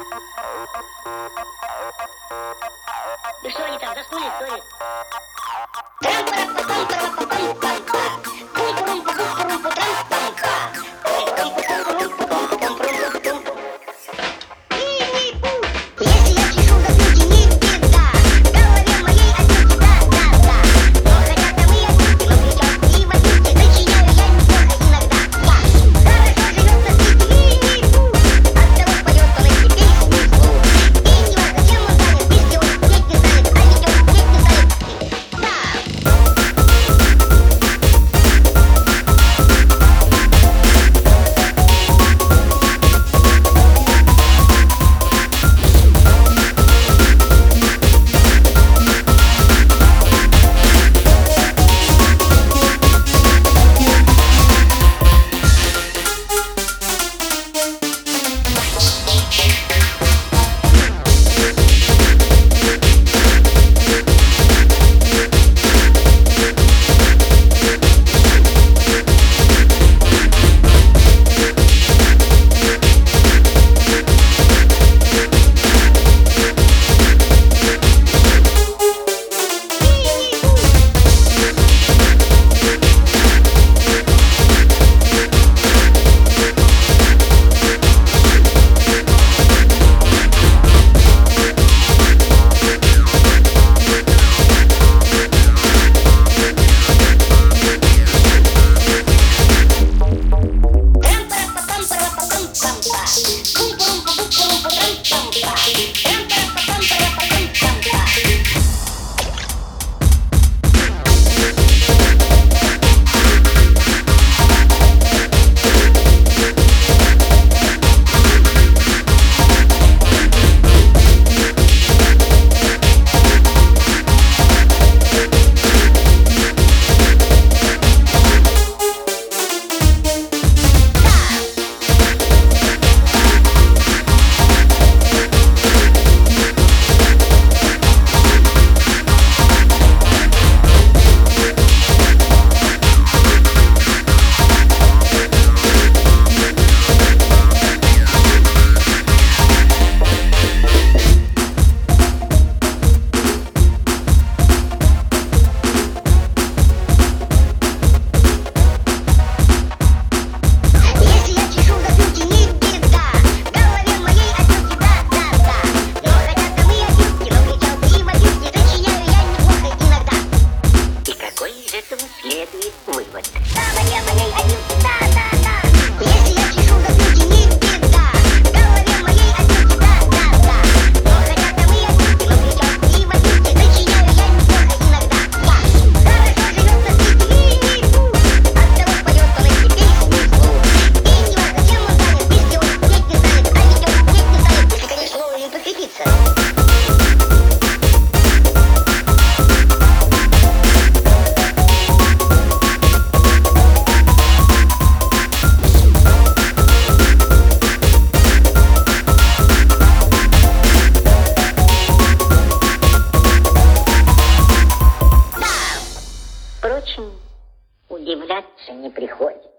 И что они там заснули, что ли? Следует вывод. Если я чешу за брюки, не беда. В голове моей отнюдь да. Но хотя там и отнюдь, но придет и водитель. Сочиняю я неплохо иногда. Хорошо живет на свете Винни-Пух. Оттого поет он эти песни вслух. И не важно, чем он занят, если он петь не станет, а ведь он петь не станет, если, конечно, вовремя подкрепиться. Впрочем, удивляться не приходится.